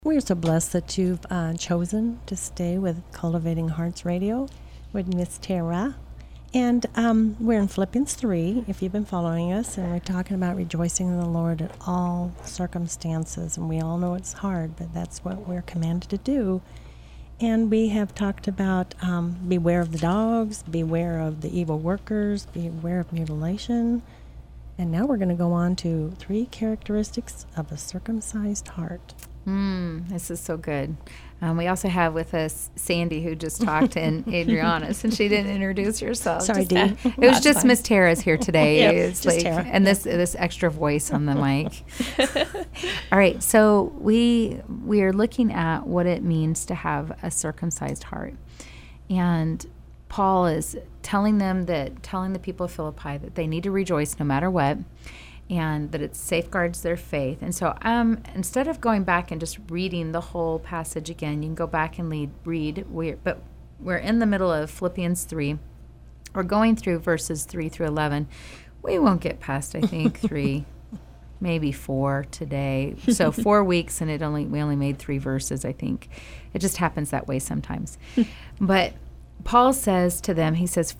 We're so blessed that you've chosen to stay with Cultivating Hearts Radio with Miss Tara. And we're in Philippians 3, if you've been following us, and we're talking about rejoicing in the Lord at all circumstances. And we all know it's hard, but that's what we're commanded to do. And we have talked about beware of the dogs, beware of the evil workers, beware of mutilation. And now we're going to go on to 3 characteristics of a circumcised heart. This is so good. We also have with us Sandy, who just talked, and Adriana, since she didn't introduce herself. Sorry, Dee. It was just Miss Tara's here today. Yeah, It's just like, Tara. and this extra voice on the mic. All right, so we are looking at what it means to have a circumcised heart, and Paul is telling the people of Philippi that they need to rejoice no matter what, and that it safeguards their faith. And so instead of going back and just reading the whole passage again, you can go back and read. We're in the middle of Philippians 3. We're going through verses 3 through 11. We won't get past, I think, 3, maybe 4 today. So 4 weeks, and we only made 3 verses, I think. It just happens that way sometimes. But Paul says to them, he says,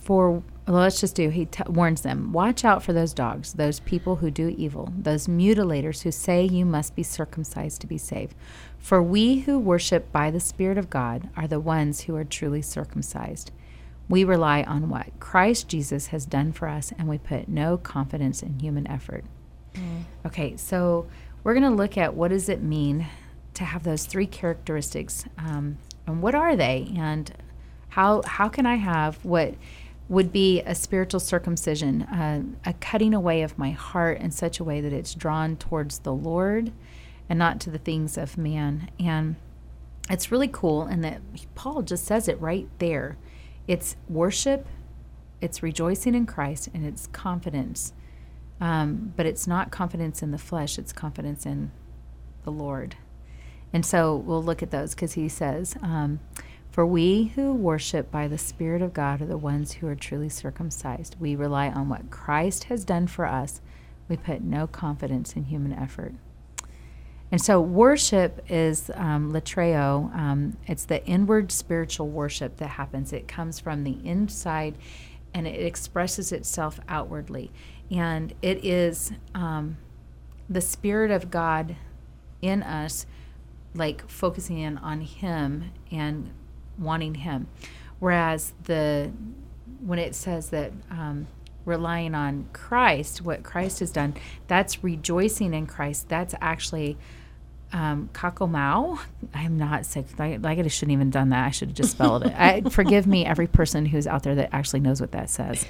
he warns them, watch out for those dogs, those people who do evil, those mutilators who say you must be circumcised to be saved. For we who worship by the Spirit of God are the ones who are truly circumcised. We rely on what Christ Jesus has done for us, and we put no confidence in human effort. Okay, so we're going to look at what does it mean to have those 3 characteristics, and what are they, and how can I have what would be a spiritual circumcision, a cutting away of my heart in such a way that it's drawn towards the Lord and not to the things of man. And it's really cool in that Paul just says it right there. It's worship, it's rejoicing in Christ, and it's confidence. But it's not confidence in the flesh, it's confidence in the Lord. And so we'll look at those because he says, for we who worship by the Spirit of God are the ones who are truly circumcised. We rely on what Christ has done for us. We put no confidence in human effort. And so worship is latreo. It's the inward spiritual worship that happens. It comes from the inside, and it expresses itself outwardly. And it is the Spirit of God in us, like focusing in on Him and wanting Him. Whereas when it says that relying on Christ, what Christ has done, that's rejoicing in Christ. That's actually kakomao. I'm not sick. I shouldn't even done that. I should have just spelled it. Forgive me, every person who's out there that actually knows what that says.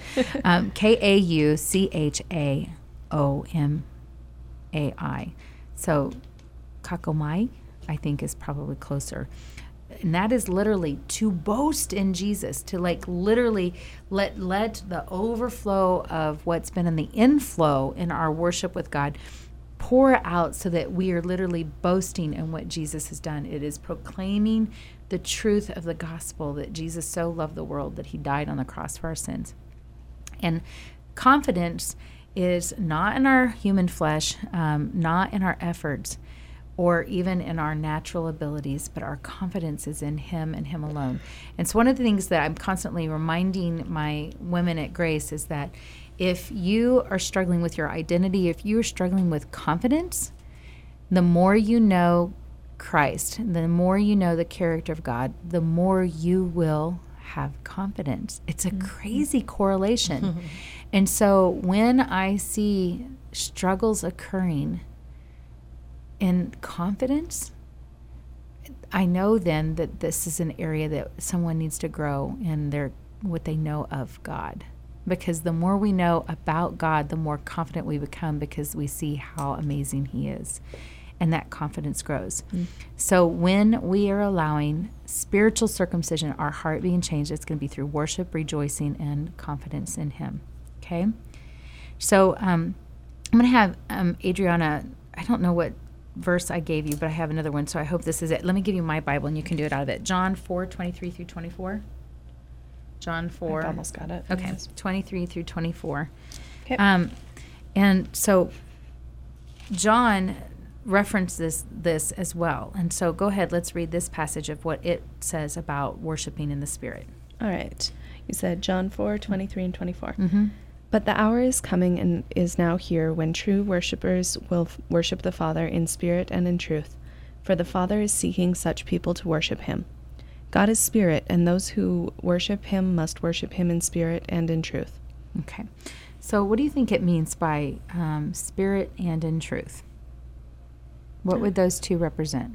Kauchhaomai. So kakomai, I think, is probably closer. And that is literally to boast in Jesus, to literally let the overflow of what's been in the inflow in our worship with God pour out so that we are literally boasting in what Jesus has done. It is proclaiming the truth of the gospel that Jesus so loved the world that He died on the cross for our sins. And confidence is not in our human flesh, not in our efforts, or even in our natural abilities, but our confidence is in Him and Him alone. And so one of the things that I'm constantly reminding my women at Grace is that if you are struggling with your identity, if you are struggling with confidence, the more you know Christ, the more you know the character of God, the more you will have confidence. It's a crazy correlation. And so when I see struggles occurring in confidence, I know then that this is an area that someone needs to grow in what they know of God. Because the more we know about God, the more confident we become because we see how amazing He is. And that confidence grows. So when we are allowing spiritual circumcision, our heart being changed, it's going to be through worship, rejoicing, and confidence in Him. Okay? So I'm going to have Adriana, I don't know what verse I gave you, but I have another one, so I hope this is it. Let me give you my Bible, and you can do it out of it. John 4:23 through 24. John 4. I've almost got it. Okay, 23 through 24. Okay. And so John references this as well. And so go ahead, let's read this passage of what it says about worshiping in the Spirit. All right. You said John 4:23 and 24. Mm-hmm. But the hour is coming and is now here when true worshipers will worship the Father in spirit and in truth, for the Father is seeking such people to worship him. God is spirit, and those who worship him must worship him in spirit and in truth. Okay. So what do you think it means by spirit and in truth? What would those two represent?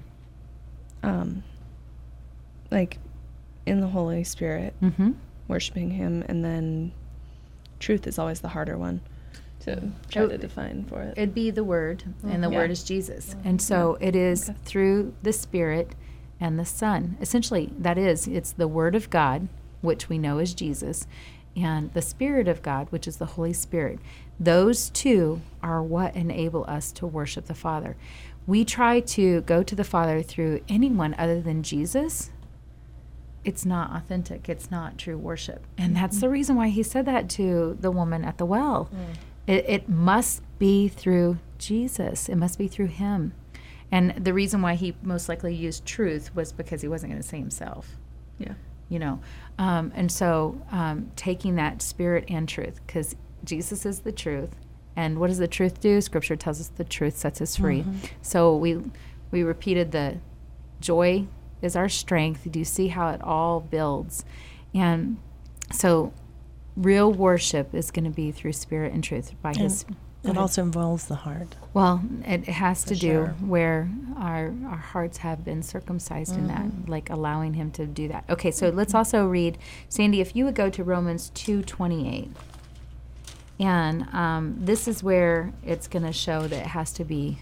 Like in the Holy Spirit, Mm-hmm. worshiping him, and then truth is always the harder one to try to define for it. It'd be the Word, and the Yeah. Word is Jesus. And so it is Okay. through the Spirit and the Son. Essentially, it's the Word of God, which we know is Jesus, and the Spirit of God, which is the Holy Spirit. Those two are what enable us to worship the Father. We try to go to the Father through anyone other than Jesus. It's not authentic. It's not true worship. And that's the reason why he said that to the woman at the well. It must be through Jesus. It must be through him. And the reason why he most likely used truth was because he wasn't going to say himself. Yeah. And so taking that spirit and truth, because Jesus is the truth. And what does the truth do? Scripture tells us the truth sets us free. So we repeated the joy is our strength. Do you see how it all builds? And so real worship is going to be through spirit and truth by his. Go It ahead. also involves the heart. Well, it has to For do sure. where our hearts have been circumcised in that, like allowing him to do that. Okay, so let's also read, Sandy, if you would go to Romans 2:28. And this is where it's going to show that it has to be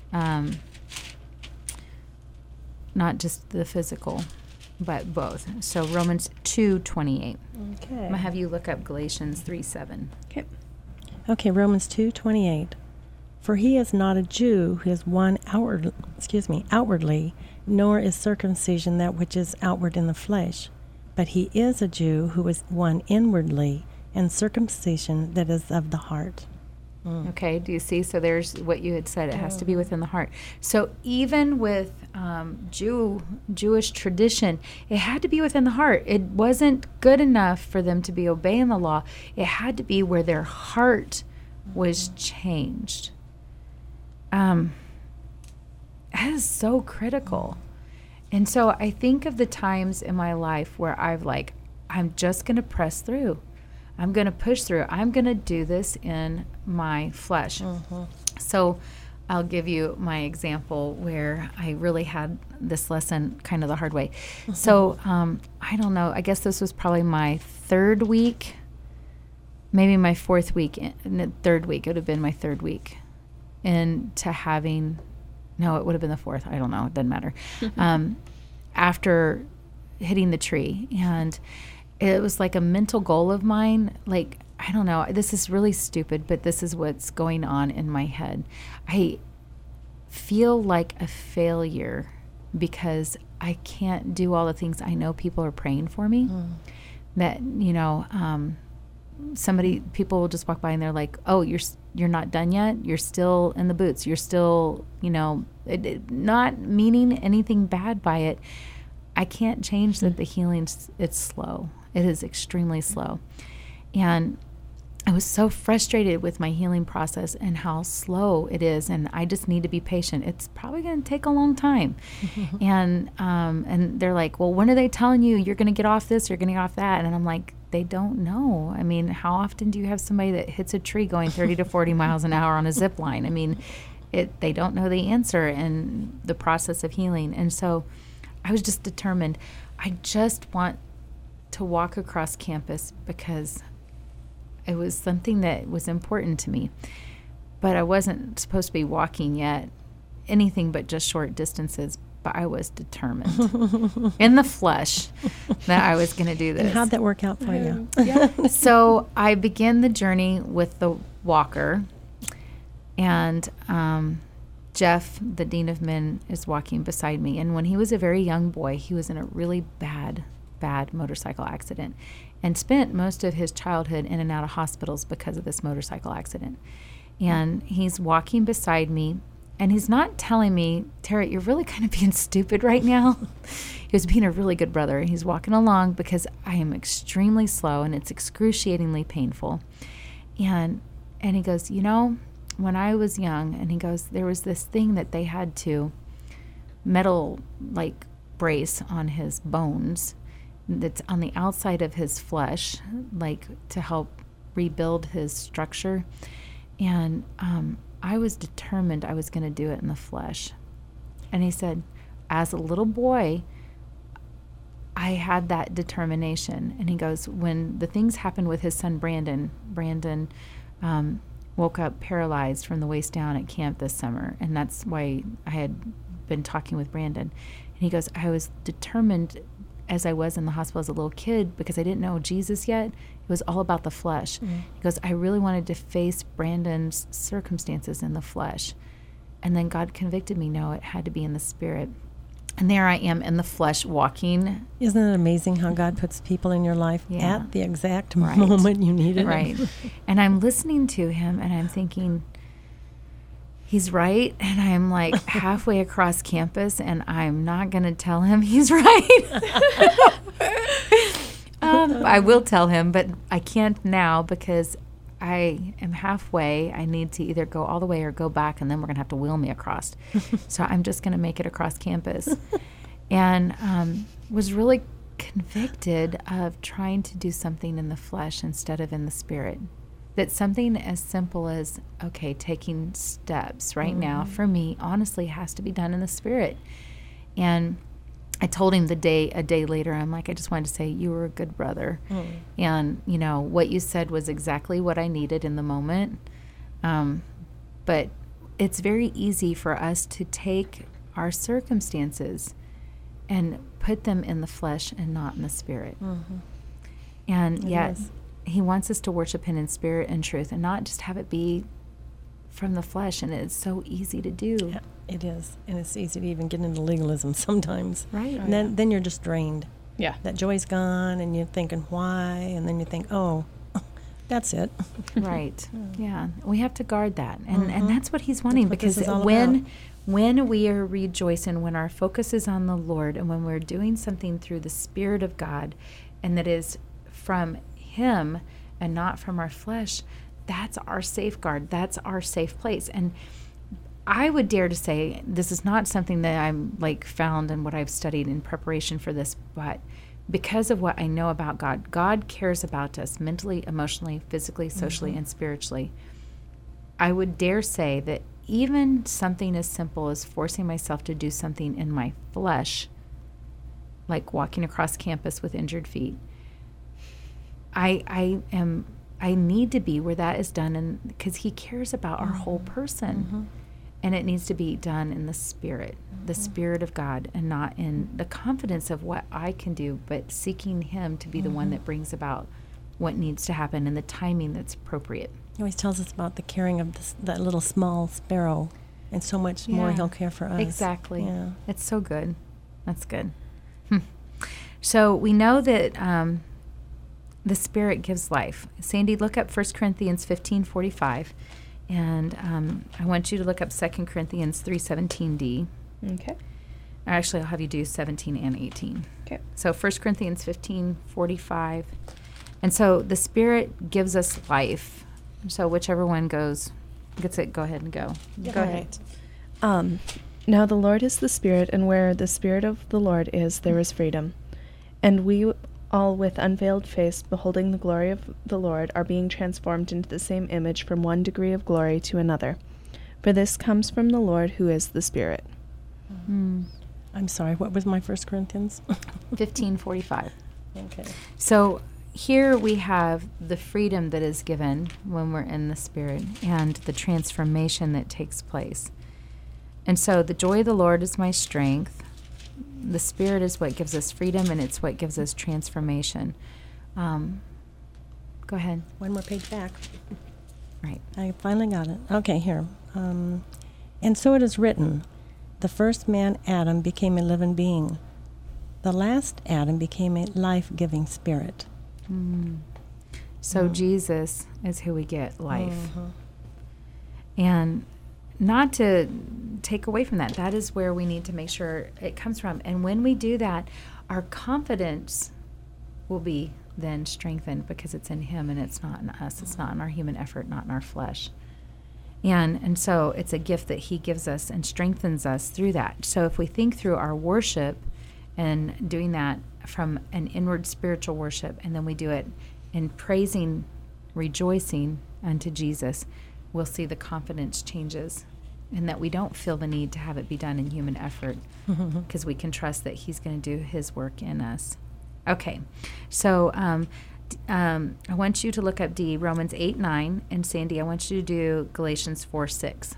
not just the physical, but both. So Romans 2:28. Okay. I'm going to have you look up Galatians 3:7. Okay. Okay, Romans 2:28. For he is not a Jew who is one outwardly, nor is circumcision that which is outward in the flesh, but he is a Jew who is one inwardly, and circumcision that is of the heart. Okay, do you see? So there's what you had said. It has to be within the heart. So even with Jewish tradition, it had to be within the heart. It wasn't good enough for them to be obeying the law. It had to be where their heart was changed. That is so critical. And so I think of the times in my life where I'm just going to press through. I'm going to push through. I'm going to do this in my flesh. So I'll give you my example where I really had this lesson kind of the hard way. So I don't know. I guess this was probably my third week, maybe my fourth week, third week. It would have been my third week into having, no, it would have been the fourth. I don't know. It doesn't matter. After hitting the tree. And it was like a mental goal of mine. Like, I don't know, this is really stupid, but this is what's going on in my head. I feel like a failure because I can't do all the things I know people are praying for me. That, people will just walk by and they're like, oh, you're not done yet. You're still in the boots. You're still, not meaning anything bad by it. I can't change that the healing, it's slow. It is extremely slow. And I was so frustrated with my healing process and how slow it is. And I just need to be patient. It's probably going to take a long time. And they're like, well, when are they telling you you're going to get off this, you're going to get off that? And I'm like, they don't know. I mean, how often do you have somebody that hits a tree going 30 to 40 miles an hour on a zip line? I mean, they don't know the answer and the process of healing. And so I was just determined. I just want to walk across campus because it was something that was important to me. But I wasn't supposed to be walking yet, anything but just short distances. But I was determined in the flesh that I was going to do this. And how'd that work out for you? So I began the journey with the walker, and Jeff, the dean of men, is walking beside me. And when he was a very young boy, he was in a really bad motorcycle accident and spent most of his childhood in and out of hospitals because of this motorcycle accident. And he's walking beside me, And he's not telling me, Tara, you're really kind of being stupid right now. He was being a really good brother. He's walking along because I am extremely slow and it's excruciatingly painful. And he goes, you know, when I was young, and he goes, there was this thing that they had to metal like brace on his bones that's on the outside of his flesh, like to help rebuild his structure. And I was determined I was going to do it in the flesh. And he said, as a little boy, I had that determination. And he goes, when the things happened with his son Brandon woke up paralyzed from the waist down at camp this summer. And that's why I had been talking with Brandon. And he goes, I was determined, as I was in the hospital as a little kid, because I didn't know Jesus yet. It was all about the flesh. Mm. He goes, I really wanted to face Brandon's circumstances in the flesh. And then God convicted me, no, it had to be in the spirit. And there I am in the flesh walking. Isn't it amazing how God puts people in your life at the exact right. moment you need it? Right. And I'm listening to him and I'm thinking, he's right. And I'm like halfway across campus and I'm not going to tell him he's right. I will tell him, but I can't now because I am halfway. I need to either go all the way or go back, and then we're going to have to wheel me across. So I'm just going to make it across campus. And was really convicted of trying to do something in the flesh instead of in the spirit. That something as simple as, okay, taking steps right now, for me, honestly, has to be done in the spirit. And I told him a day later, I'm like, I just wanted to say you were a good brother. And, you know, what you said was exactly what I needed in the moment. But it's very easy for us to take our circumstances and put them in the flesh and not in the spirit. And yet he wants us to worship him in spirit and truth and not just have it be from the flesh. And it's so easy to do. Yeah. It is, and it's easy to even get into legalism sometimes. Right. And then you're just drained. Yeah. That joy's gone, and you're thinking, why? And then you think, oh, that's it. Right. Yeah. We have to guard that. And that's what he's wanting, that's what because when we are rejoicing, when our focus is on the Lord, and when we're doing something through the Spirit of God, and that is from him and not from our flesh, that's our safeguard. That's our safe place. And I would dare to say, this is not something that I'm like found in what I've studied in preparation for this, but because of what I know about God, God cares about us mentally, emotionally, physically, socially, and spiritually. I would dare say that even something as simple as forcing myself to do something in my flesh, like walking across campus with injured feet, I need to be where that is done, and because he cares about our whole person. And it needs to be done in the Spirit of God, and not in the confidence of what I can do, but seeking him to be the one that brings about what needs to happen and the timing that's appropriate. He always tells us about the caring of that little small sparrow, and so much more he'll care for us. Exactly. Yeah. It's so good. That's good. So we know that the Spirit gives life. Sandy, look up 1 Corinthians 15:45. And I want you to look up 2 Corinthians 3:17d. Okay. Actually, I'll have you do 17 and 18. Okay. So 1 Corinthians 15:45. And so the Spirit gives us life. So whichever one gets it, go ahead and go. Go ahead. Now the Lord is the Spirit, and where the Spirit of the Lord is, there is freedom. And we all with unveiled face, beholding the glory of the Lord, are being transformed into the same image from one degree of glory to another. For this comes from the Lord, who is the Spirit. I'm sorry, what was my 1 Corinthians? 15:45. Okay. So here we have the freedom that is given when we're in the Spirit and the transformation that takes place. And so the joy of the Lord is my strength. The Spirit is what gives us freedom, and it's what gives us transformation. Go ahead. One more page back. Right. I finally got it. Okay, here. And so it is written, the first man, Adam, became a living being. The last Adam became a life-giving spirit. So Jesus is who we get life. And not to take away from that. That is where we need to make sure it comes from. And when we do that, our confidence will be then strengthened because it's in him and it's not in us. It's not in our human effort, not in our flesh. And so it's a gift that he gives us and strengthens us through that. So if we think through our worship and doing that from an inward spiritual worship, and then we do it in praising, rejoicing unto Jesus, we'll see the confidence changes and that we don't feel the need to have it be done in human effort because we can trust that he's going to do his work in us. Okay, so I want you to look up D, Romans 8:9, and Sandy, I want you to do Galatians 4:6.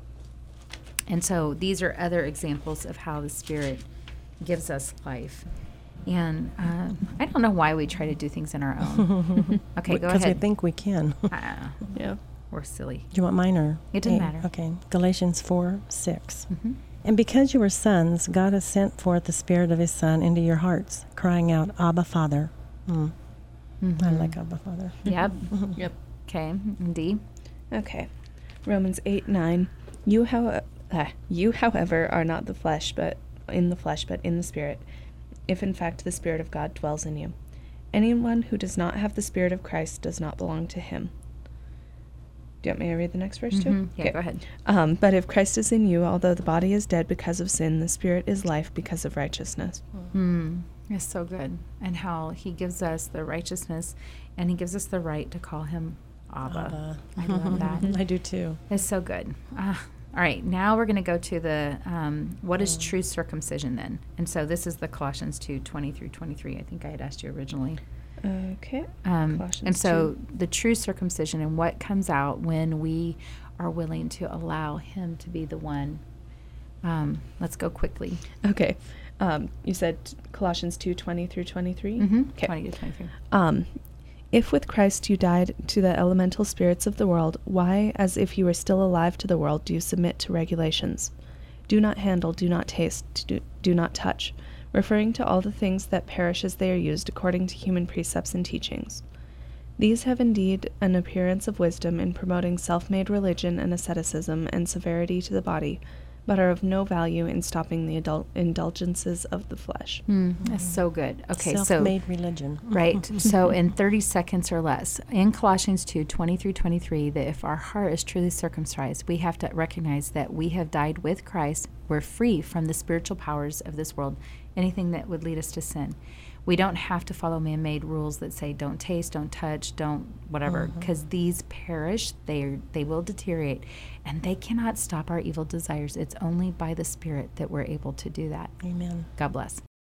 And so these are other examples of how the Spirit gives us life. And I don't know why we try to do things on our own. Okay, go ahead. Because we think we can. Yeah. We're silly. Do you want mine or? It doesn't matter. Okay, Galatians 4:6. Mm-hmm. And because you are sons, God has sent forth the Spirit of his Son into your hearts, crying out, Abba, Father. Mm-hmm. I like Abba, Father. Yep. Yep. Okay, and D. Okay. Romans 8:9. You, however, are not the flesh, but in the Spirit, if in fact the Spirit of God dwells in you. Anyone who does not have the Spirit of Christ does not belong to him. Do you want me to read the next verse too? Mm-hmm. Yeah, go ahead. But if Christ is in you, although the body is dead because of sin, the Spirit is life because of righteousness. It's so good. And how he gives us the righteousness and he gives us the right to call him Abba. I love that. I do too. It's so good. All right, now we're going to go to the what is true circumcision then? And so this is the Colossians 2:20 through 23. I think I had asked you originally. Okay. And so the true circumcision and what comes out when we are willing to allow him to be the one. Let's go quickly. Okay. You said Colossians 2:20 through 23? Mm-hmm. Okay. 20 to 23. If with Christ you died to the elemental spirits of the world, why, as if you were still alive to the world, do you submit to regulations? Do not handle, do not taste, do not touch, referring to all the things that perish as they are used according to human precepts and teachings. These have indeed an appearance of wisdom in promoting self-made religion and asceticism and severity to the body, but are of no value in stopping the indulgences of the flesh. That's so good. Okay, Self-made religion. Right. So in 30 seconds or less, in Colossians 2:20 through 23, that if our heart is truly circumcised, we have to recognize that we have died with Christ. We're free from the spiritual powers of this world, anything that would lead us to sin. We don't have to follow man-made rules that say don't taste, don't touch, don't whatever, because these perish, they will deteriorate, and they cannot stop our evil desires. It's only by the Spirit that we're able to do that. Amen. God bless.